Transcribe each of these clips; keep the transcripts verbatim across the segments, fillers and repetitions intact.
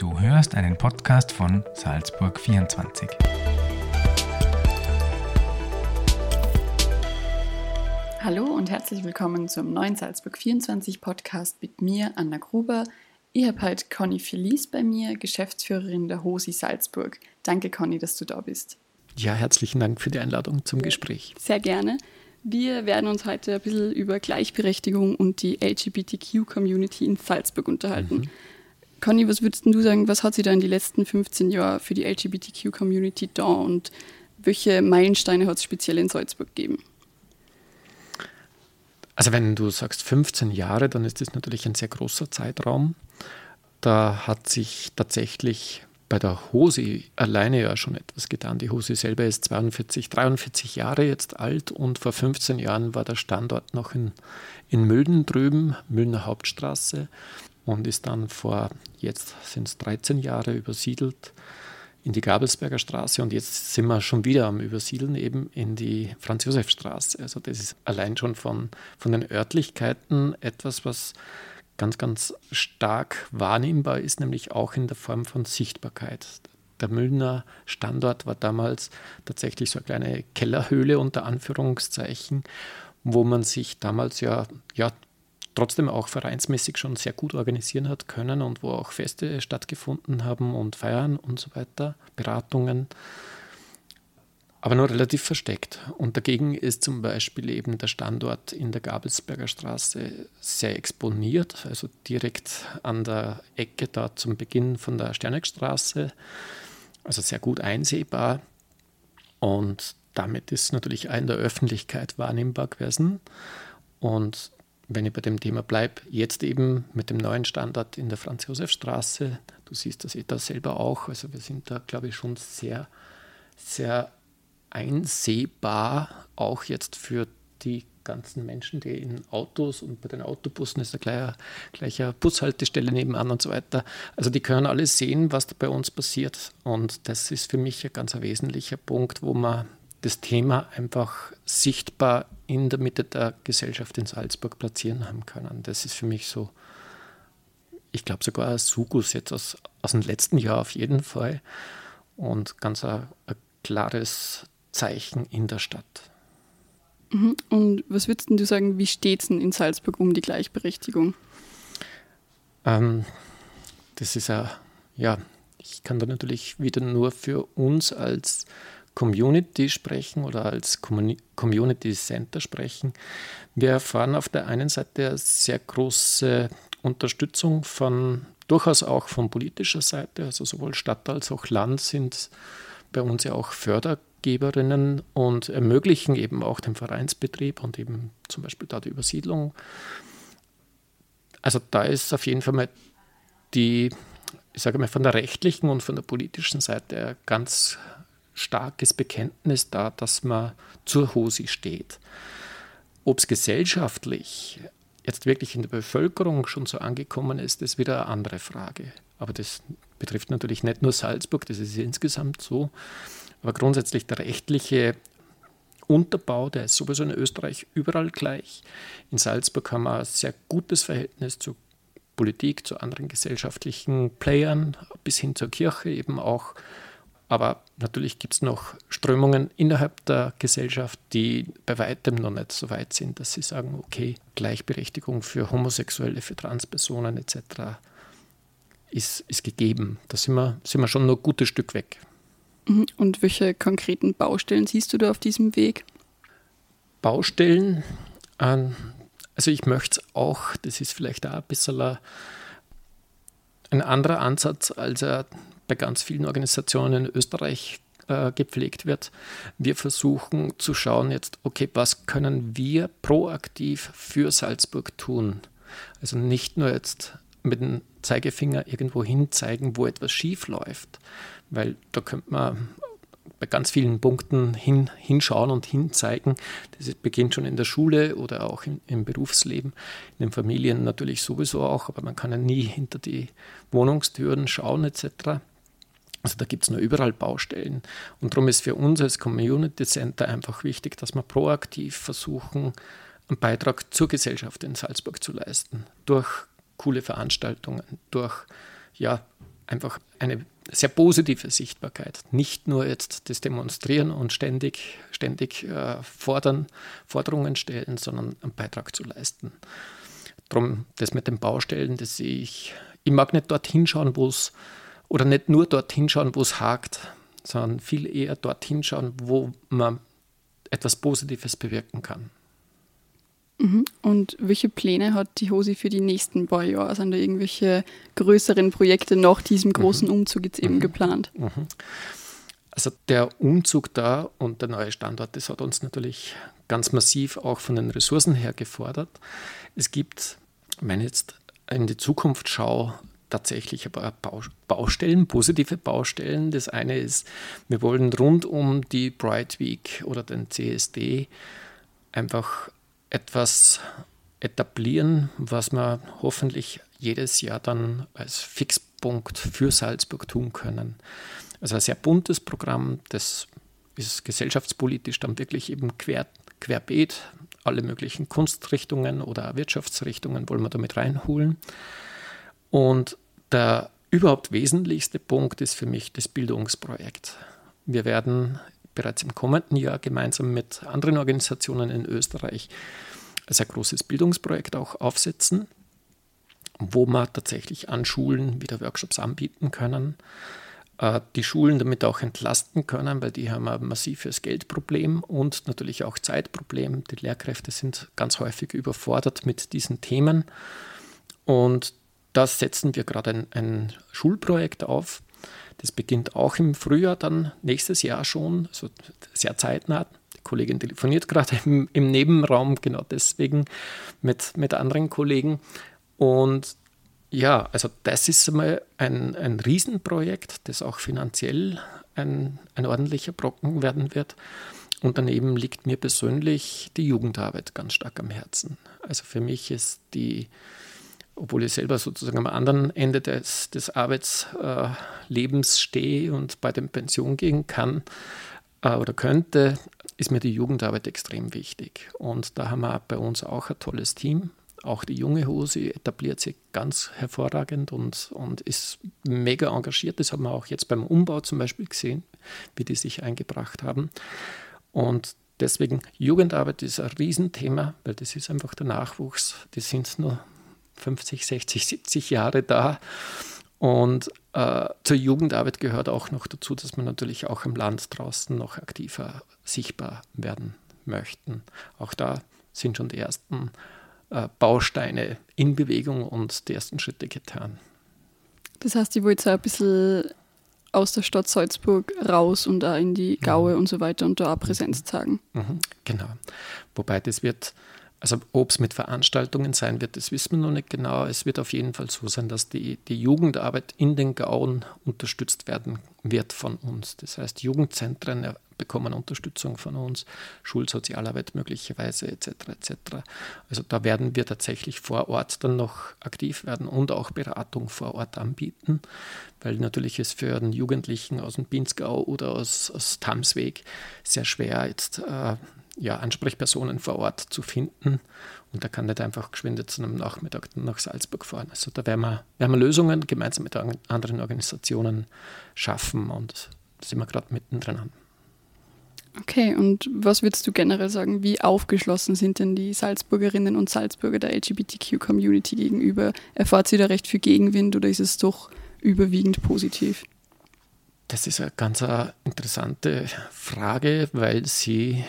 Du hörst einen Podcast von Salzburg vierundzwanzig. Hallo und herzlich willkommen zum neuen Salzburg vierundzwanzig Podcast mit mir, Anna Gruber. Ich habe heute Conny Felice bei mir, Geschäftsführerin der HOSI Salzburg. Danke, Conny, dass du da bist. Ja, herzlichen Dank für die Einladung zum Gespräch. Sehr gerne. Wir werden uns heute ein bisschen über Gleichberechtigung und die L G B T Q-Community in Salzburg unterhalten. Mhm. Conny, was würdest du sagen, was hat sich da in den letzten fünfzehn Jahren für die L G B T Q-Community da und welche Meilensteine hat es speziell in Salzburg gegeben? Also wenn du sagst fünfzehn Jahre, dann ist das natürlich ein sehr großer Zeitraum. Da hat sich tatsächlich bei der HOSI alleine ja schon etwas getan. Die HOSI selber ist zweiundvierzig, dreiundvierzig Jahre jetzt alt und vor fünfzehn Jahren war der Standort noch in, in Mülden drüben, Müllner Hauptstraße, und ist dann vor, jetzt sind es dreizehn Jahre übersiedelt in die Gabelsberger Straße, und jetzt sind wir schon wieder am Übersiedeln eben in die Franz-Josef-Straße. Also das ist allein schon von, von den Örtlichkeiten etwas, was ganz, ganz stark wahrnehmbar ist, nämlich auch in der Form von Sichtbarkeit. Der Müllner Standort war damals tatsächlich so eine kleine Kellerhöhle unter Anführungszeichen, wo man sich damals ja, ja trotzdem auch vereinsmäßig schon sehr gut organisieren hat können und wo auch Feste stattgefunden haben und Feiern und so weiter, Beratungen, aber nur relativ versteckt. Und dagegen ist zum Beispiel eben der Standort in der Gabelsberger Straße sehr exponiert, also direkt an der Ecke da zum Beginn von der Sterneckstraße, also sehr gut einsehbar, und damit ist natürlich auch in der Öffentlichkeit wahrnehmbar gewesen. Und wenn ich bei dem Thema bleibe, jetzt eben mit dem neuen Standort in der Franz-Josef-Straße, du siehst das eh da selber auch, also wir sind da, glaube ich, schon sehr, sehr einsehbar, auch jetzt für die ganzen Menschen, die in Autos, und bei den Autobussen ist da gleich eine Bushaltestelle nebenan und so weiter. Also die können alle sehen, was da bei uns passiert, und das ist für mich ein ganz wesentlicher Punkt, wo man das Thema einfach sichtbar in der Mitte der Gesellschaft in Salzburg platzieren haben können. Das ist für mich so, ich glaube sogar ein Sugus jetzt aus, aus dem letzten Jahr auf jeden Fall, und ganz ein, ein klares Zeichen in der Stadt. Und was würdest du sagen, wie steht es denn in Salzburg um die Gleichberechtigung? Ähm, das ist ja, ja, ich kann da natürlich wieder nur für uns als Community sprechen oder als Community Center sprechen. Wir erfahren auf der einen Seite eine sehr große Unterstützung von, durchaus auch von politischer Seite, also sowohl Stadt als auch Land sind bei uns ja auch Fördergeberinnen und ermöglichen eben auch den Vereinsbetrieb und eben zum Beispiel da die Übersiedlung. Also da ist auf jeden Fall mal die, ich sage mal, von der rechtlichen und von der politischen Seite ein ganz starkes Bekenntnis da, dass man zur HOSI steht. Ob es gesellschaftlich jetzt wirklich in der Bevölkerung schon so angekommen ist, ist wieder eine andere Frage. Aber das betrifft natürlich nicht nur Salzburg, das ist insgesamt so. Aber grundsätzlich der rechtliche Unterbau, der ist sowieso in Österreich überall gleich. In Salzburg haben wir ein sehr gutes Verhältnis zur Politik, zu anderen gesellschaftlichen Playern, bis hin zur Kirche eben auch. Aber natürlich gibt es noch Strömungen innerhalb der Gesellschaft, die bei weitem noch nicht so weit sind, dass sie sagen, okay, Gleichberechtigung für Homosexuelle, für Transpersonen et cetera ist, ist gegeben. Da sind wir, sind wir schon noch ein gutes Stück weg. Und welche konkreten Baustellen siehst du da auf diesem Weg? Baustellen, ähm, also ich möchte es auch, das ist vielleicht auch ein bisschen ein anderer Ansatz, als er bei ganz vielen Organisationen in Österreich äh, gepflegt wird. Wir versuchen zu schauen jetzt, okay, was können wir proaktiv für Salzburg tun? Also nicht nur jetzt mit dem Zeigefinger irgendwo hin zeigen, wo etwas schief läuft, weil da könnte man bei ganz vielen Punkten hin, hinschauen und hinzeigen. Das beginnt schon in der Schule oder auch im, im Berufsleben, in den Familien natürlich sowieso auch, aber man kann ja nie hinter die Wohnungstüren schauen et cetera. Also da gibt es nur überall Baustellen. Und darum ist für uns als Community Center einfach wichtig, dass wir proaktiv versuchen, einen Beitrag zur Gesellschaft in Salzburg zu leisten. Durch coole Veranstaltungen, durch ja, einfach eine sehr positive Sichtbarkeit. Nicht nur jetzt das Demonstrieren und ständig, ständig äh, fordern, Forderungen stellen, sondern einen Beitrag zu leisten. Darum, das mit den Baustellen, das sehe ich, ich mag nicht dorthin schauen, wo es, oder nicht nur dorthin schauen, wo es hakt, sondern viel eher dorthin schauen, wo man etwas Positives bewirken kann. Und welche Pläne hat die Hosi für die nächsten paar Jahre? Sind da irgendwelche größeren Projekte nach diesem großen Umzug jetzt eben geplant? Also der Umzug da und der neue Standort, das hat uns natürlich ganz massiv auch von den Ressourcen her gefordert. Es gibt, wenn ich jetzt in die Zukunft schaue, tatsächlich ein paar Baustellen, positive Baustellen. Das eine ist, wir wollen rund um die Bright Week oder den C S D einfach etwas etablieren, was wir hoffentlich jedes Jahr dann als Fixpunkt für Salzburg tun können. Also ein sehr buntes Programm, das ist gesellschaftspolitisch dann wirklich eben quer, querbeet. Alle möglichen Kunstrichtungen oder Wirtschaftsrichtungen wollen wir damit reinholen. Und der überhaupt wesentlichste Punkt ist für mich das Bildungsprojekt. Wir werden bereits im kommenden Jahr gemeinsam mit anderen Organisationen in Österreich ein sehr großes Bildungsprojekt auch aufsetzen, wo wir tatsächlich an Schulen wieder Workshops anbieten können, die Schulen damit auch entlasten können, weil die haben ein massives Geldproblem und natürlich auch Zeitproblem. Die Lehrkräfte sind ganz häufig überfordert mit diesen Themen und da setzen wir gerade ein, ein Schulprojekt auf. Das beginnt auch im Frühjahr, dann nächstes Jahr schon, also sehr zeitnah. Die Kollegin telefoniert gerade im, im Nebenraum, genau deswegen mit, mit anderen Kollegen. Und ja, also das ist einmal ein, ein Riesenprojekt, das auch finanziell ein, ein ordentlicher Brocken werden wird. Und daneben liegt mir persönlich die Jugendarbeit ganz stark am Herzen. Also für mich ist die, obwohl ich selber sozusagen am anderen Ende des, des Arbeitslebens äh, stehe und bei der Pension gehen kann äh, oder könnte, ist mir die Jugendarbeit extrem wichtig. Und da haben wir bei uns auch ein tolles Team. Auch die junge Hosi etabliert sich ganz hervorragend und, und ist mega engagiert. Das haben wir auch jetzt beim Umbau zum Beispiel gesehen, wie die sich eingebracht haben. Und deswegen, Jugendarbeit ist ein Riesenthema, weil das ist einfach der Nachwuchs. Die sind nur fünfzig, sechzig, siebzig Jahre da. Und äh, zur Jugendarbeit gehört auch noch dazu, dass wir natürlich auch im Land draußen noch aktiver sichtbar werden möchten. Auch da sind schon die ersten Bausteine in Bewegung und die ersten Schritte getan. Das heißt, ich wollte so ein bisschen aus der Stadt Salzburg raus und auch in die Gaue mhm. und so weiter und da auch Präsenz zeigen. Mhm, genau. Wobei das wird, also ob es mit Veranstaltungen sein wird, das wissen wir noch nicht genau. Es wird auf jeden Fall so sein, dass die, die Jugendarbeit in den Gauen unterstützt werden wird von uns. Das heißt, Jugendzentren bekommen Unterstützung von uns, Schulsozialarbeit möglicherweise et cetera et cetera. Also da werden wir tatsächlich vor Ort dann noch aktiv werden und auch Beratung vor Ort anbieten, weil natürlich es für einen Jugendlichen aus dem Pinzgau oder aus, aus Tamsweg sehr schwer jetzt äh, ja, Ansprechpersonen vor Ort zu finden und da kann nicht einfach geschwind zu einem Nachmittag nach Salzburg fahren. Also da werden wir, werden wir Lösungen gemeinsam mit anderen Organisationen schaffen und da sind wir gerade mittendrin. Okay, und was würdest du generell sagen, wie aufgeschlossen sind denn die Salzburgerinnen und Salzburger der L G B T Q-Community gegenüber? Erfahrt ihr da recht viel Gegenwind oder ist es doch überwiegend positiv? Das ist eine ganz interessante Frage, weil sie,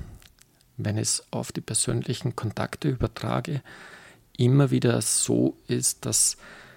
wenn es auf die persönlichen Kontakte übertrage, immer wieder so ist, dass,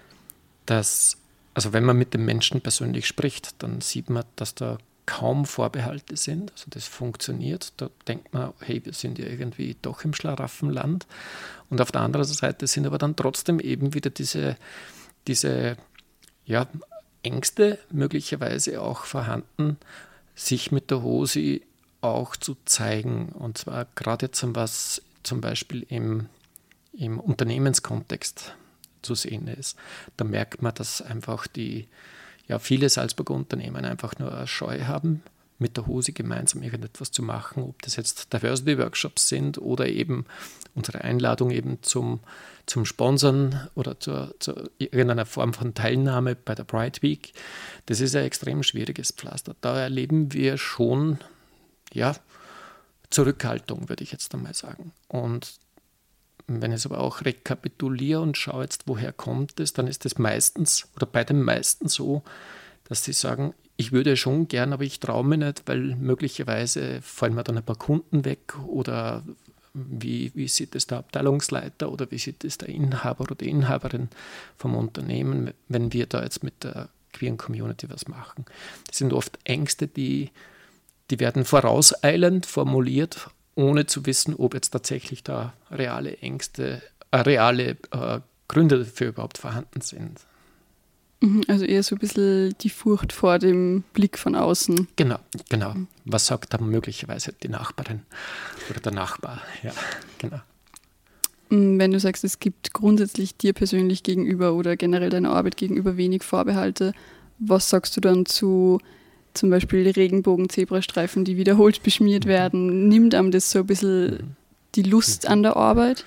dass also wenn man mit den Menschen persönlich spricht, dann sieht man, dass da kaum Vorbehalte sind. Also das funktioniert. Da denkt man, hey, wir sind ja irgendwie doch im Schlaraffenland. Und auf der anderen Seite sind aber dann trotzdem eben wieder diese, diese ja, Ängste möglicherweise auch vorhanden, sich mit der Hosi auch zu zeigen. Und zwar gerade jetzt, was zum Beispiel im, im Unternehmenskontext zu sehen ist. Da merkt man, dass einfach die ja, viele Salzburger Unternehmen einfach nur eine Scheu haben, mit der H O S I gemeinsam irgendetwas zu machen, ob das jetzt Diversity-Workshops sind oder eben unsere Einladung eben zum, zum Sponsern oder zur, zu irgendeiner Form von Teilnahme bei der Pride Week. Das ist ein extrem schwieriges Pflaster. Da erleben wir schon, ja, Zurückhaltung, würde ich jetzt einmal sagen. Und wenn ich es aber auch rekapituliere und schaue jetzt, woher kommt es, dann ist es meistens oder bei den meisten so, dass sie sagen, ich würde schon gern, aber ich traue mich nicht, weil möglicherweise fallen mir dann ein paar Kunden weg oder wie, wie sieht es der Abteilungsleiter oder wie sieht es der Inhaber oder die Inhaberin vom Unternehmen, wenn wir da jetzt mit der queeren Community was machen. Das sind oft Ängste, die, die werden vorauseilend formuliert, ohne zu wissen, ob jetzt tatsächlich da reale Ängste, äh, reale äh, Gründe dafür überhaupt vorhanden sind. Also eher so ein bisschen die Furcht vor dem Blick von außen. Genau, genau. Was sagt dann möglicherweise die Nachbarin oder der Nachbar? Ja, genau. Wenn du sagst, es gibt grundsätzlich dir persönlich gegenüber oder generell deiner Arbeit gegenüber wenig Vorbehalte, was sagst du dann zu zum Beispiel Regenbogen-Zebrastreifen, die wiederholt beschmiert werden? Nimmt einem das so ein bisschen die Lust an der Arbeit?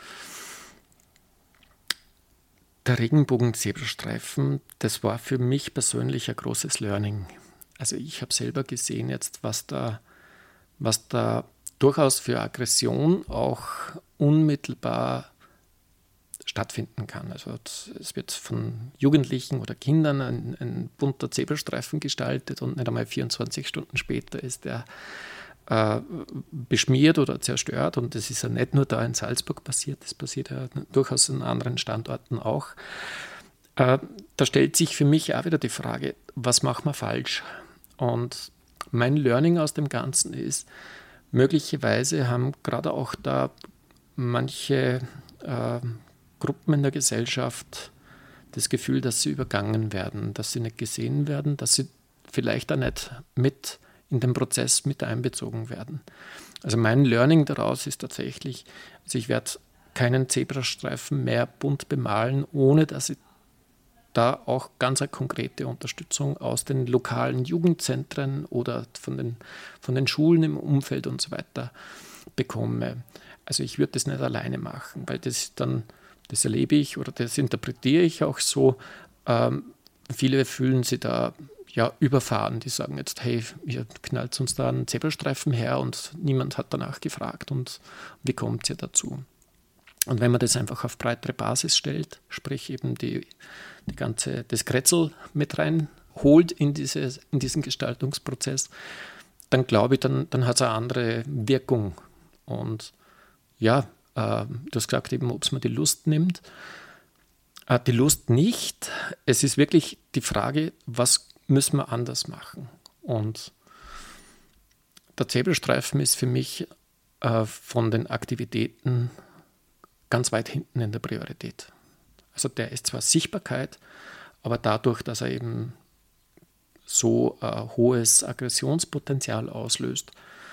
Der Regenbogen-Zebrastreifen, das war für mich persönlich ein großes Learning. Also ich habe selber gesehen jetzt, was da, was da durchaus für Aggression auch unmittelbar stattfinden kann. Also es wird von Jugendlichen oder Kindern ein, ein bunter Zebrastreifen gestaltet und nicht einmal vierundzwanzig Stunden später ist der äh, beschmiert oder zerstört. Und das ist ja nicht nur da in Salzburg passiert, das passiert ja durchaus an anderen Standorten auch. Äh, da stellt sich für mich auch wieder die Frage, was machen wir falsch? Und mein Learning aus dem Ganzen ist, möglicherweise haben gerade auch da manche äh, Gruppen in der Gesellschaft das Gefühl, dass sie übergangen werden, dass sie nicht gesehen werden, dass sie vielleicht auch nicht mit in den Prozess mit einbezogen werden. Also mein Learning daraus ist tatsächlich, also ich werde keinen Zebrastreifen mehr bunt bemalen, ohne dass ich da auch ganz eine konkrete Unterstützung aus den lokalen Jugendzentren oder von den, von den Schulen im Umfeld und so weiter bekomme. Also ich würde das nicht alleine machen, weil das dann, das erlebe ich oder das interpretiere ich auch so. Ähm, viele fühlen sich da ja überfahren, die sagen jetzt, hey, ihr knallt uns da einen Zebrastreifen her und niemand hat danach gefragt und wie kommt ihr dazu? Und wenn man das einfach auf breitere Basis stellt, sprich eben die, die ganze, das Kretzel mit reinholt in, diese, in diesen Gestaltungsprozess, dann glaube ich, dann, dann hat es eine andere Wirkung. Und ja, äh, du hast gesagt eben, ob es mir die Lust nimmt. Äh, die Lust nicht. Es ist wirklich die Frage, was müssen wir anders machen? Und der Zebrastreifen ist für mich äh, von den Aktivitäten ganz weit hinten in der Priorität. Also der ist zwar Sichtbarkeit, aber dadurch, dass er eben so äh, hohes Aggressionspotenzial auslöst,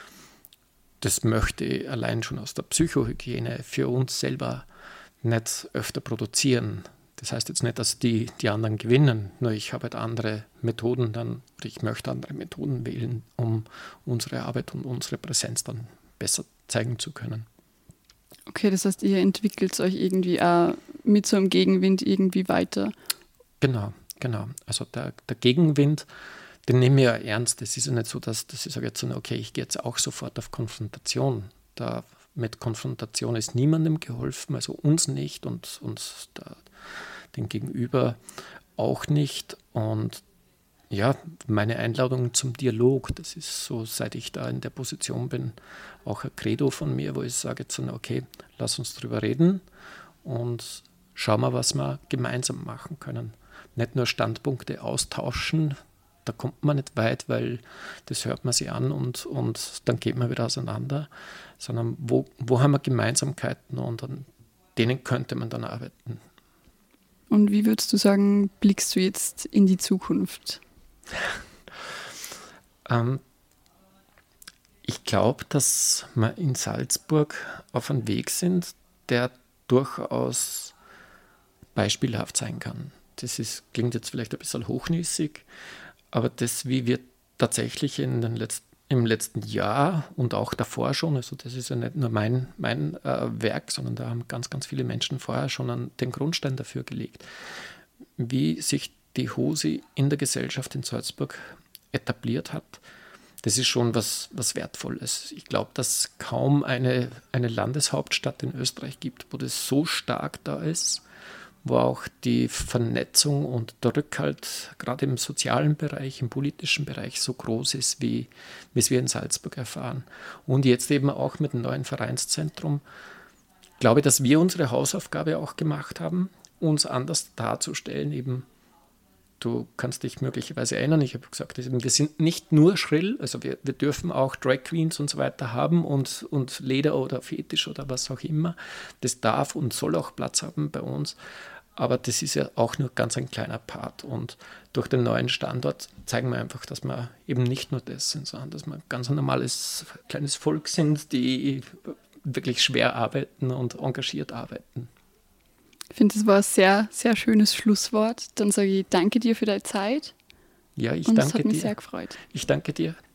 das möchte ich allein schon aus der Psychohygiene für uns selber nicht öfter produzieren. Das heißt jetzt nicht, dass die, die anderen gewinnen, nur ich habe halt andere Methoden dann, oder ich möchte andere Methoden wählen, um unsere Arbeit und unsere Präsenz dann besser zeigen zu können. Okay, das heißt, ihr entwickelt euch irgendwie auch mit so einem Gegenwind irgendwie weiter. Genau, genau. Also der, der Gegenwind, den nehmen wir ja ernst. Es ist ja nicht so, dass, dass ich sage jetzt, okay, ich gehe jetzt auch sofort auf Konfrontation. Da, mit Konfrontation ist niemandem geholfen, also uns nicht und, und da, den Gegenüber auch nicht. Und ja, meine Einladung zum Dialog, das ist so, seit ich da in der Position bin, auch ein Credo von mir, wo ich sage jetzt, okay, lass uns drüber reden und schauen wir, was wir gemeinsam machen können. Nicht nur Standpunkte austauschen, da kommt man nicht weit, weil das hört man sich an und, und dann geht man wieder auseinander, sondern wo, wo haben wir Gemeinsamkeiten und an denen könnte man dann arbeiten. Und wie würdest du sagen, blickst du jetzt in die Zukunft? ähm, ich glaube, dass wir in Salzburg auf einem Weg sind, der durchaus beispielhaft sein kann. Das ist, klingt jetzt vielleicht ein bisschen hochnäsig, aber das, wie wir tatsächlich in den, Letz-, im letzten Jahr und auch davor schon, also das ist ja nicht nur mein, mein äh, Werk, sondern da haben ganz, ganz viele Menschen vorher schon an den Grundstein dafür gelegt, wie sich die Hosi in der Gesellschaft in Salzburg etabliert hat. Das ist schon was, was Wertvolles. Ich glaube, dass es kaum eine, eine Landeshauptstadt in Österreich gibt, wo das so stark da ist, wo auch die Vernetzung und der Rückhalt gerade im sozialen Bereich, im politischen Bereich so groß ist, wie, wie es wir in Salzburg erfahren. Und jetzt eben auch mit dem neuen Vereinszentrum. Ich glaube, dass wir unsere Hausaufgabe auch gemacht haben, uns anders darzustellen. Eben, du kannst dich möglicherweise erinnern, ich habe gesagt, wir sind nicht nur schrill, also wir, wir dürfen auch Drag Queens und so weiter haben und, und Leder oder Fetisch oder was auch immer. Das darf und soll auch Platz haben bei uns. Aber das ist ja auch nur ganz ein kleiner Part. Und durch den neuen Standort zeigen wir einfach, dass wir eben nicht nur das sind, sondern dass wir ein ganz normales kleines Volk sind, die wirklich schwer arbeiten und engagiert arbeiten. Ich finde, das war ein sehr, sehr schönes Schlusswort. Dann sage ich danke dir für deine Zeit. Ja, ich und danke es hat mich dir. sehr gefreut. Ich danke dir.